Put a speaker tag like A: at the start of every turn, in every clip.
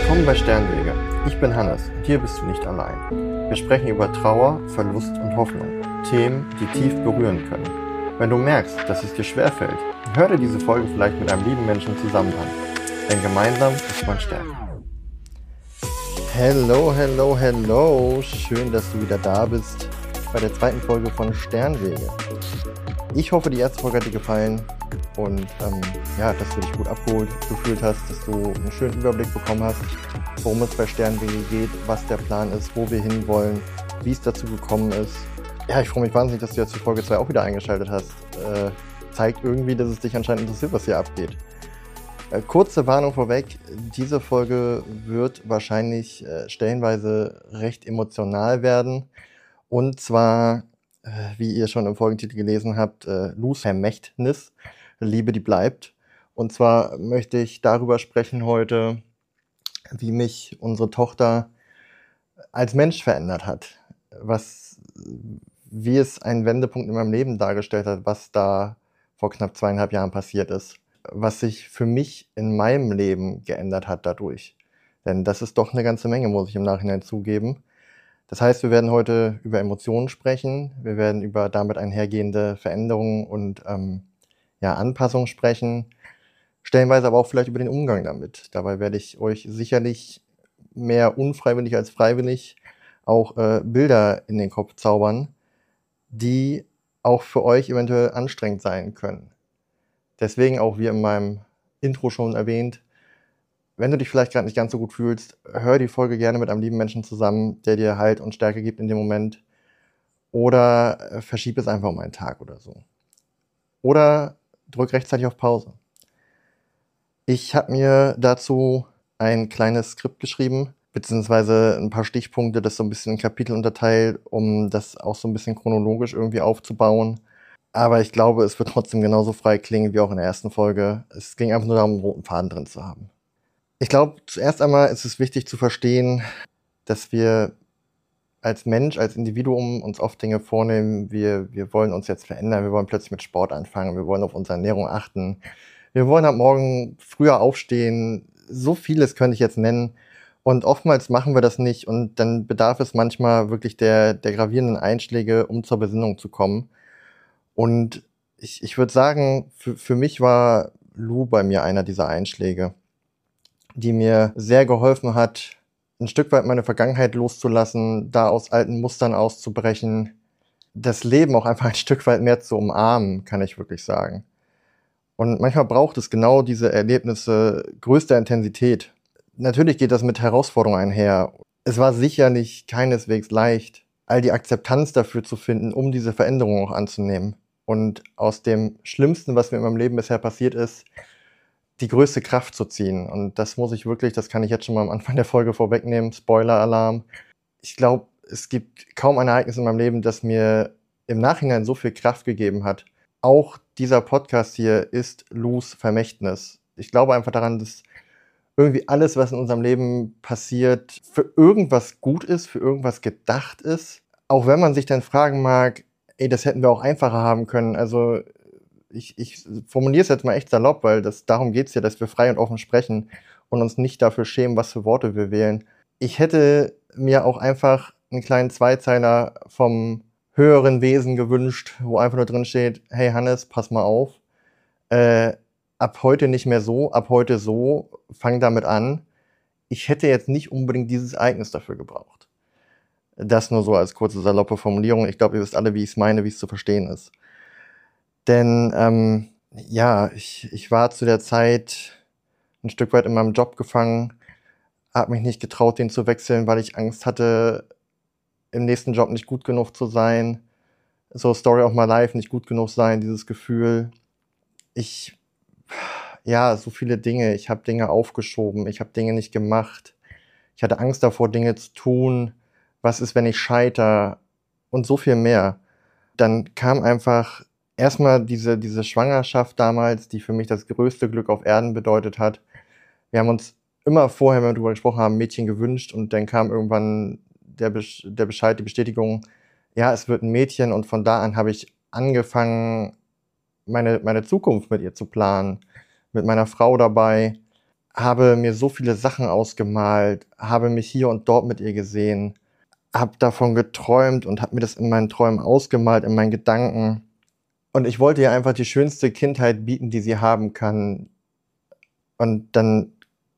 A: Willkommen bei Sternwege. Ich bin Hannes und hier bist du nicht allein. Wir sprechen über Trauer, Verlust und Hoffnung. Themen, die tief berühren können. Wenn du merkst, dass es dir schwerfällt, hör dir diese Folge vielleicht mit einem lieben Menschen zusammen an. Denn gemeinsam ist man stärker. Hello. Schön, dass du wieder da bist bei der zweiten Folge von Sternwege. Ich hoffe, die erste Folge hat dir gefallen und dass du dich gut abgeholt gefühlt hast, dass du einen schönen Überblick bekommen hast, worum es bei Sternwege geht, was der Plan ist, wo wir hinwollen, wie es dazu gekommen ist. Ja, ich freue mich wahnsinnig, dass du jetzt für Folge 2 auch wieder eingeschaltet hast. Zeigt irgendwie, dass es dich anscheinend interessiert, was hier abgeht. Kurze Warnung vorweg, diese Folge wird wahrscheinlich stellenweise recht emotional werden. Und zwar, wie ihr schon im Folgentitel gelesen habt, Lus Vermächtnis, Liebe, die bleibt. Und zwar möchte ich darüber sprechen heute, wie mich unsere Tochter als Mensch verändert hat. Wie es einen Wendepunkt in meinem Leben dargestellt hat, was da vor knapp 2,5 Jahren passiert ist. Was sich für mich in meinem Leben geändert hat dadurch. Denn das ist doch eine ganze Menge, muss ich im Nachhinein zugeben. Das heißt, wir werden heute über Emotionen sprechen, wir werden über damit einhergehende Veränderungen und Anpassungen sprechen, stellenweise aber auch vielleicht über den Umgang damit. Dabei werde ich euch sicherlich mehr unfreiwillig als freiwillig auch Bilder in den Kopf zaubern, die auch für euch eventuell anstrengend sein können. Deswegen auch, wie in meinem Intro schon erwähnt, wenn du dich vielleicht gerade nicht ganz so gut fühlst, hör die Folge gerne mit einem lieben Menschen zusammen, der dir Halt und Stärke gibt in dem Moment. Oder verschieb es einfach um einen Tag oder so. Oder drück rechtzeitig auf Pause. Ich habe mir dazu ein kleines Skript geschrieben, beziehungsweise ein paar Stichpunkte, das so ein bisschen in Kapitel unterteilt, um das auch so ein bisschen chronologisch irgendwie aufzubauen. Aber ich glaube, es wird trotzdem genauso frei klingen wie auch in der ersten Folge. Es ging einfach nur darum, einen roten Faden drin zu haben. Ich glaube, zuerst einmal ist es wichtig zu verstehen, dass wir als Mensch, als Individuum uns oft Dinge vornehmen. Wir wollen uns jetzt verändern, wir wollen plötzlich mit Sport anfangen, wir wollen auf unsere Ernährung achten. Wir wollen ab morgen früher aufstehen. So vieles könnte ich jetzt nennen. Und oftmals machen wir das nicht. Und dann bedarf es manchmal wirklich der gravierenden Einschläge, um zur Besinnung zu kommen. Und ich würde sagen, für mich war Lou bei mir einer dieser Einschläge, die mir sehr geholfen hat, ein Stück weit meine Vergangenheit loszulassen, da aus alten Mustern auszubrechen, das Leben auch einfach ein Stück weit mehr zu umarmen, kann ich wirklich sagen. Und manchmal braucht es genau diese Erlebnisse größter Intensität. Natürlich geht das mit Herausforderungen einher. Es war sicherlich keineswegs leicht, all die Akzeptanz dafür zu finden, um diese Veränderung auch anzunehmen. Und aus dem Schlimmsten, was mir in meinem Leben bisher passiert ist, die größte Kraft zu ziehen. Und das muss ich wirklich, das kann ich jetzt schon mal am Anfang der Folge vorwegnehmen, Spoiler-Alarm. Ich glaube, es gibt kaum ein Ereignis in meinem Leben, das mir im Nachhinein so viel Kraft gegeben hat. Auch dieser Podcast hier ist Lus Vermächtnis. Ich glaube einfach daran, dass irgendwie alles, was in unserem Leben passiert, für irgendwas gut ist, für irgendwas gedacht ist. Auch wenn man sich dann fragen mag, das hätten wir auch einfacher haben können. Also ich formuliere es jetzt mal echt salopp, weil darum geht es ja, dass wir frei und offen sprechen und uns nicht dafür schämen, was für Worte wir wählen. Ich hätte mir auch einfach einen kleinen Zweizeiler vom höheren Wesen gewünscht, wo einfach nur drin steht, hey Hannes, pass mal auf, ab heute nicht mehr so, ab heute so, fang damit an. Ich hätte jetzt nicht unbedingt dieses Ereignis dafür gebraucht. Das nur so als kurze saloppe Formulierung. Ich glaube, ihr wisst alle, wie ich es meine, wie es zu verstehen ist. Denn ich war zu der Zeit ein Stück weit in meinem Job gefangen, habe mich nicht getraut, den zu wechseln, weil ich Angst hatte, im nächsten Job nicht gut genug zu sein. So Story of my life, nicht gut genug sein, dieses Gefühl. So viele Dinge. Ich habe Dinge aufgeschoben, ich habe Dinge nicht gemacht. Ich hatte Angst davor, Dinge zu tun. Was ist, wenn ich scheitere? Und so viel mehr. Dann kam einfach erstmal diese Schwangerschaft damals, die für mich das größte Glück auf Erden bedeutet hat. Wir haben uns immer vorher, wenn wir darüber gesprochen haben, Mädchen gewünscht und dann kam irgendwann der Bescheid, die Bestätigung, ja, es wird ein Mädchen und von da an habe ich angefangen, meine Zukunft mit ihr zu planen, mit meiner Frau dabei. habe mir so viele Sachen ausgemalt, habe mich hier und dort mit ihr gesehen, habe davon geträumt und habe mir das in meinen Träumen ausgemalt, in meinen Gedanken. Und ich wollte ihr einfach die schönste Kindheit bieten, die sie haben kann. Und dann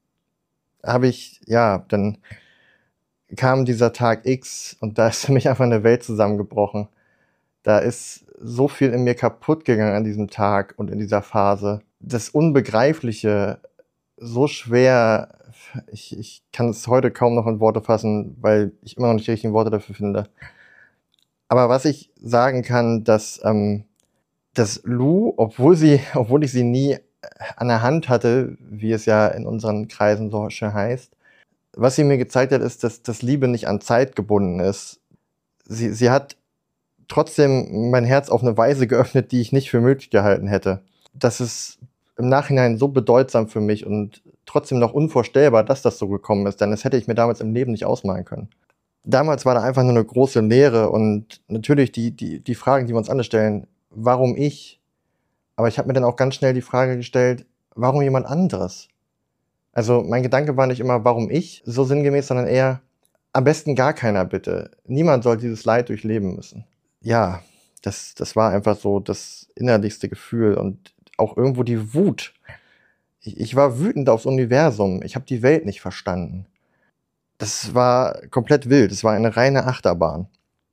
A: dann kam dieser Tag X und da ist für mich einfach eine Welt zusammengebrochen. Da ist so viel in mir kaputt gegangen an diesem Tag und in dieser Phase. Das Unbegreifliche, so schwer, ich kann es heute kaum noch in Worte fassen, weil ich immer noch nicht die richtigen Worte dafür finde. Aber was ich sagen kann, dass Lou, obwohl ich sie nie an der Hand hatte, wie es ja in unseren Kreisen so schön heißt, was sie mir gezeigt hat, ist, dass Liebe nicht an Zeit gebunden ist. Sie hat trotzdem mein Herz auf eine Weise geöffnet, die ich nicht für möglich gehalten hätte. Das ist im Nachhinein so bedeutsam für mich und trotzdem noch unvorstellbar, dass das so gekommen ist, denn das hätte ich mir damals im Leben nicht ausmalen können. Damals war da einfach nur eine große Leere und natürlich die Fragen, die wir uns alle stellen, warum ich? Aber ich habe mir dann auch ganz schnell die Frage gestellt, warum jemand anderes? Also mein Gedanke war nicht immer, warum ich, so sinngemäß, sondern eher, am besten gar keiner bitte. Niemand soll dieses Leid durchleben müssen. Ja, das war einfach so das innerlichste Gefühl und auch irgendwo die Wut. Ich war wütend aufs Universum. Ich habe die Welt nicht verstanden. Das war komplett wild. Es war eine reine Achterbahn.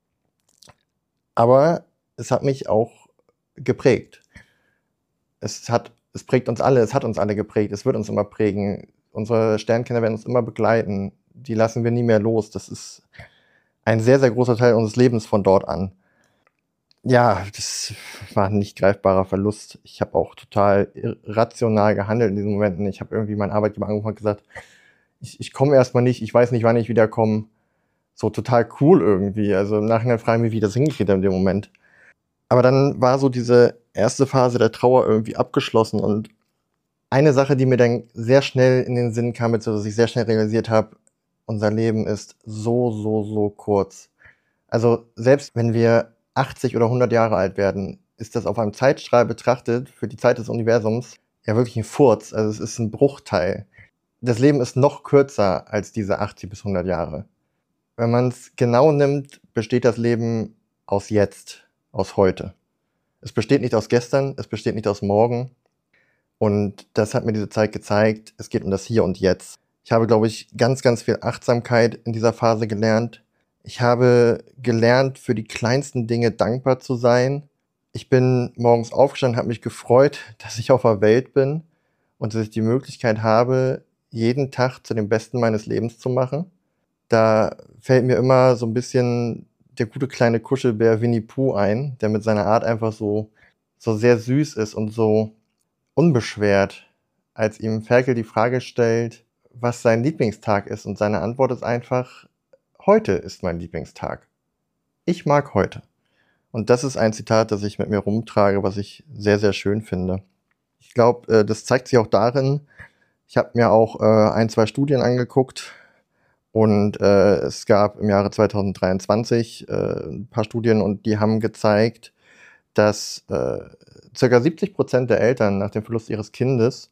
A: Aber es hat mich auch geprägt. Es prägt uns alle, es hat uns alle geprägt, es wird uns immer prägen. Unsere Sternkinder werden uns immer begleiten. Die lassen wir nie mehr los. Das ist ein sehr, sehr großer Teil unseres Lebens von dort an. Ja, das war ein nicht greifbarer Verlust. Ich habe auch total irrational gehandelt in diesen Momenten. Ich habe irgendwie meinen Arbeitgeber angerufen und gesagt, ich komme erstmal nicht, ich weiß nicht, wann ich wiederkomme. So total cool irgendwie. Also im Nachhinein frage ich mich, wie das hingekriegt habe in dem Moment. Aber dann war so diese erste Phase der Trauer irgendwie abgeschlossen und eine Sache, die mir dann sehr schnell in den Sinn kam, dass ich sehr schnell realisiert habe, unser Leben ist so, so, so kurz. Also selbst wenn wir 80 oder 100 Jahre alt werden, ist das auf einem Zeitstrahl betrachtet für die Zeit des Universums ja wirklich ein Furz. Also es ist ein Bruchteil. Das Leben ist noch kürzer als diese 80 bis 100 Jahre. Wenn man es genau nimmt, besteht das Leben aus jetzt, aus heute. Es besteht nicht aus gestern, es besteht nicht aus morgen. Und das hat mir diese Zeit gezeigt, es geht um das Hier und Jetzt. Ich habe, glaube ich, ganz, ganz viel Achtsamkeit in dieser Phase gelernt. Ich habe gelernt, für die kleinsten Dinge dankbar zu sein. Ich bin morgens aufgestanden, habe mich gefreut, dass ich auf der Welt bin und dass ich die Möglichkeit habe, jeden Tag zu dem Besten meines Lebens zu machen. Da fällt mir immer so ein bisschen der gute kleine Kuschelbär Winnie Pooh ein, der mit seiner Art einfach so sehr süß ist und so unbeschwert, als ihm Ferkel die Frage stellt, was sein Lieblingstag ist. Und seine Antwort ist einfach, heute ist mein Lieblingstag. Ich mag heute. Und das ist ein Zitat, das ich mit mir rumtrage, was ich sehr, sehr schön finde. Ich glaube, das zeigt sich auch darin, ich habe mir auch ein, zwei Studien angeguckt und es gab im Jahre 2023 ein paar Studien und die haben gezeigt, dass ca. 70% der Eltern nach dem Verlust ihres Kindes,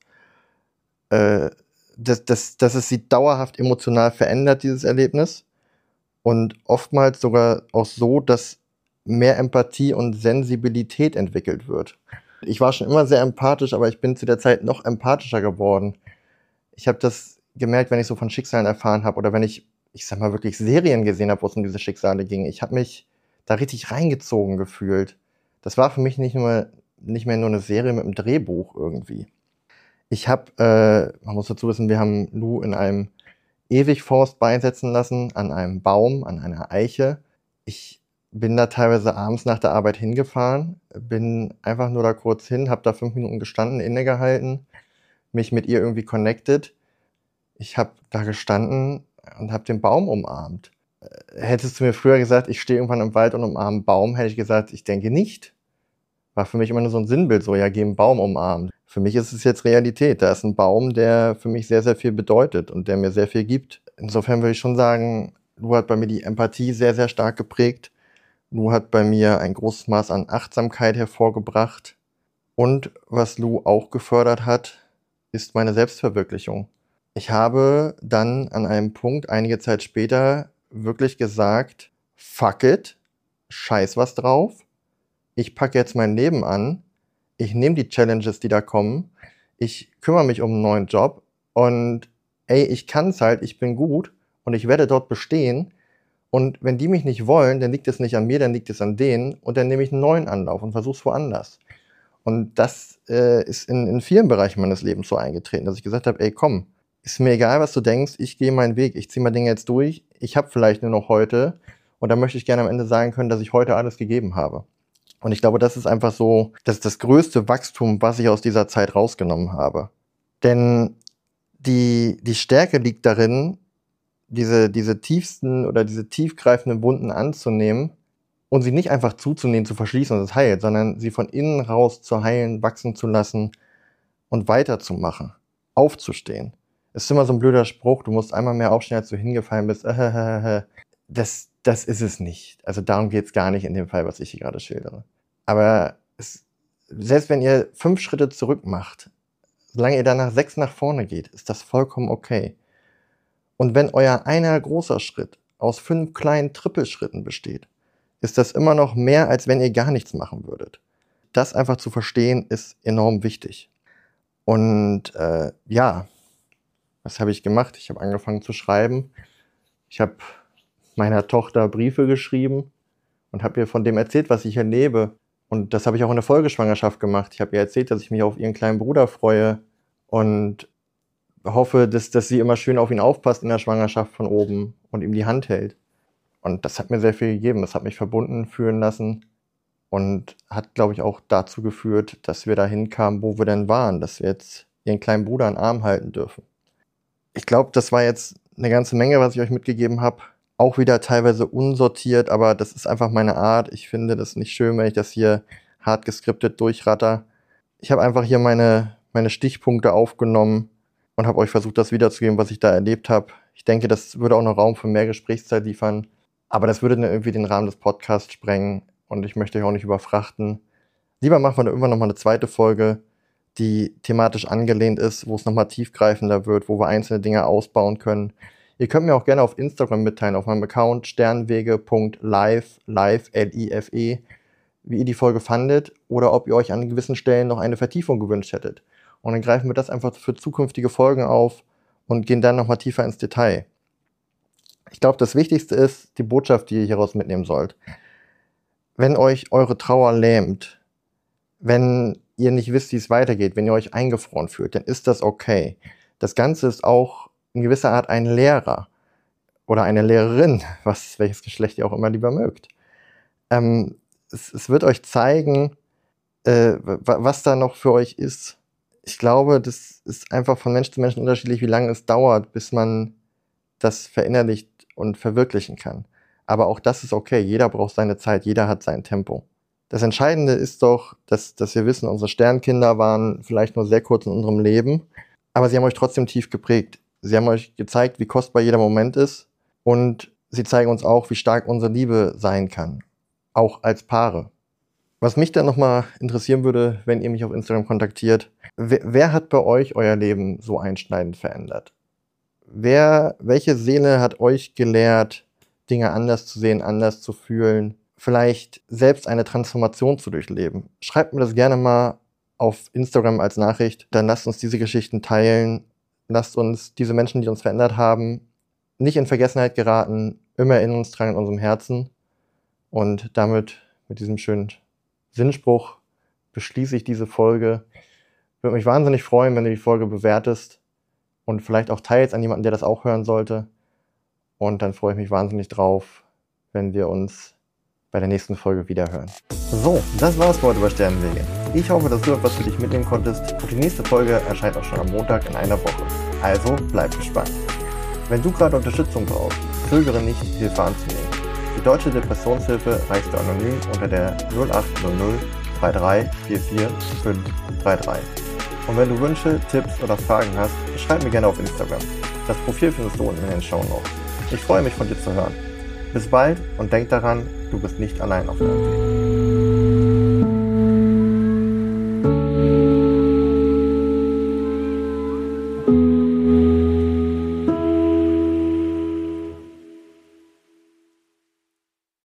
A: dass es sie dauerhaft emotional verändert, dieses Erlebnis. Und oftmals sogar auch so, dass mehr Empathie und Sensibilität entwickelt wird. Ich war schon immer sehr empathisch, aber ich bin zu der Zeit noch empathischer geworden. Ich habe das gemerkt, wenn ich so von Schicksalen erfahren habe oder wenn ich sag mal, wirklich Serien gesehen habe, wo es um diese Schicksale ging. Ich habe mich da richtig reingezogen gefühlt. Das war für mich nicht mehr nur eine Serie mit einem Drehbuch irgendwie. Ich habe, man muss dazu wissen, wir haben Lou in einem Ewigforst beisetzen lassen, an einem Baum, an einer Eiche. Ich bin da teilweise abends nach der Arbeit hingefahren, bin einfach nur da kurz hin, habe da 5 Minuten gestanden, innegehalten, mich mit ihr irgendwie connected. Ich habe da gestanden und habe den Baum umarmt. Hättest du mir früher gesagt, ich stehe irgendwann im Wald und umarme einen Baum, hätte ich gesagt, ich denke nicht. War für mich immer nur so ein Sinnbild, so, ja, geh einen Baum umarmen. Für mich ist es jetzt Realität. Da ist ein Baum, der für mich sehr, sehr viel bedeutet und der mir sehr viel gibt. Insofern würde ich schon sagen, Lou hat bei mir die Empathie sehr, sehr stark geprägt. Lou hat bei mir ein großes Maß an Achtsamkeit hervorgebracht. Und was Lou auch gefördert hat, ist meine Selbstverwirklichung. Ich habe dann an einem Punkt einige Zeit später wirklich gesagt, fuck it, scheiß was drauf, ich packe jetzt mein Leben an, ich nehme die Challenges, die da kommen, ich kümmere mich um einen neuen Job und ey, ich kann's halt, ich bin gut und ich werde dort bestehen und wenn die mich nicht wollen, dann liegt es nicht an mir, dann liegt es an denen und dann nehme ich einen neuen Anlauf und versuche es woanders. Und das ist in vielen Bereichen meines Lebens so eingetreten, dass ich gesagt habe, ey komm, ist mir egal, was du denkst, ich gehe meinen Weg, ich ziehe meine Dinge jetzt durch, ich habe vielleicht nur noch heute und da möchte ich gerne am Ende sagen können, dass ich heute alles gegeben habe. Und ich glaube, das ist einfach so, das ist das größte Wachstum, was ich aus dieser Zeit rausgenommen habe. Denn die Stärke liegt darin, diese tiefsten oder diese tiefgreifenden Wunden anzunehmen und sie nicht einfach zuzunehmen, zu verschließen und es heilt, sondern sie von innen raus zu heilen, wachsen zu lassen und weiterzumachen, aufzustehen. Es ist immer so ein blöder Spruch, du musst einmal mehr aufstehen, als du hingefallen bist. Das ist es nicht. Also darum geht es gar nicht in dem Fall, was ich hier gerade schildere. Aber selbst wenn ihr 5 Schritte zurück macht, solange ihr danach 6 nach vorne geht, ist das vollkommen okay. Und wenn euer einer großer Schritt aus 5 kleinen Trippelschritten besteht, ist das immer noch mehr, als wenn ihr gar nichts machen würdet. Das einfach zu verstehen, ist enorm wichtig. Und was habe ich gemacht? Ich habe angefangen zu schreiben. Ich habe meiner Tochter Briefe geschrieben und habe ihr von dem erzählt, was ich erlebe. Und das habe ich auch in der Folgeschwangerschaft gemacht. Ich habe ihr erzählt, dass ich mich auf ihren kleinen Bruder freue und hoffe, dass sie immer schön auf ihn aufpasst in der Schwangerschaft von oben und ihm die Hand hält. Und das hat mir sehr viel gegeben. Das hat mich verbunden fühlen lassen und hat, glaube ich, auch dazu geführt, dass wir dahin kamen, wo wir denn waren, dass wir jetzt ihren kleinen Bruder in den Arm halten dürfen. Ich glaube, das war jetzt eine ganze Menge, was ich euch mitgegeben habe. Auch wieder teilweise unsortiert, aber das ist einfach meine Art. Ich finde das nicht schön, wenn ich das hier hart geskriptet durchratter. Ich habe einfach hier meine Stichpunkte aufgenommen und habe euch versucht, das wiederzugeben, was ich da erlebt habe. Ich denke, das würde auch noch Raum für mehr Gesprächszeit liefern. Aber das würde dann irgendwie den Rahmen des Podcasts sprengen und ich möchte euch auch nicht überfrachten. Lieber machen wir da irgendwann nochmal eine zweite Folge, die thematisch angelehnt ist, wo es nochmal tiefgreifender wird, wo wir einzelne Dinge ausbauen können. Ihr könnt mir auch gerne auf Instagram mitteilen, auf meinem Account sternwege.live, L-I-F-E, wie ihr die Folge fandet oder ob ihr euch an gewissen Stellen noch eine Vertiefung gewünscht hättet. Und dann greifen wir das einfach für zukünftige Folgen auf und gehen dann nochmal tiefer ins Detail. Ich glaube, das Wichtigste ist die Botschaft, die ihr hieraus mitnehmen sollt. Wenn euch eure Trauer lähmt, wenn ihr nicht wisst, wie es weitergeht, wenn ihr euch eingefroren fühlt, dann ist das okay. Das Ganze ist auch in gewisser Art ein Lehrer oder eine Lehrerin, welches Geschlecht ihr auch immer lieber mögt. Es wird euch zeigen, was da noch für euch ist. Ich glaube, das ist einfach von Mensch zu Mensch unterschiedlich, wie lange es dauert, bis man das verinnerlicht und verwirklichen kann. Aber auch das ist okay. Jeder braucht seine Zeit, jeder hat sein Tempo. Das Entscheidende ist doch, dass wir wissen, unsere Sternkinder waren vielleicht nur sehr kurz in unserem Leben, aber sie haben euch trotzdem tief geprägt. Sie haben euch gezeigt, wie kostbar jeder Moment ist und sie zeigen uns auch, wie stark unsere Liebe sein kann, auch als Paare. Was mich dann nochmal interessieren würde, wenn ihr mich auf Instagram kontaktiert, wer hat bei euch euer Leben so einschneidend verändert? Welche Seele hat euch gelehrt, Dinge anders zu sehen, anders zu fühlen, vielleicht selbst eine Transformation zu durchleben? Schreibt mir das gerne mal auf Instagram als Nachricht, dann lasst uns diese Geschichten teilen, lasst uns diese Menschen, die uns verändert haben, nicht in Vergessenheit geraten, immer in uns tragen, in unserem Herzen. Und damit, mit diesem schönen Sinnspruch, beschließe ich diese Folge. Würde mich wahnsinnig freuen, wenn du die Folge bewertest und vielleicht auch teilst an jemanden, der das auch hören sollte. Und dann freue ich mich wahnsinnig drauf, wenn wir uns bei der nächsten Folge wiederhören. So, das war's für heute bei Sternwege. Ich hoffe, dass du etwas für dich mitnehmen konntest. Und die nächste Folge erscheint auch schon am Montag in einer Woche. Also bleib gespannt. Wenn du gerade Unterstützung brauchst, zögere nicht, Hilfe anzunehmen. Die Deutsche Depressionshilfe erreichst du anonym unter der 0800 33 44 533. Und wenn du Wünsche, Tipps oder Fragen hast, schreib mir gerne auf Instagram. Das Profil findest du unten in den Shownotes. Ich freue mich, von dir zu hören. Bis bald und denk daran, du bist nicht allein auf deinem Weg.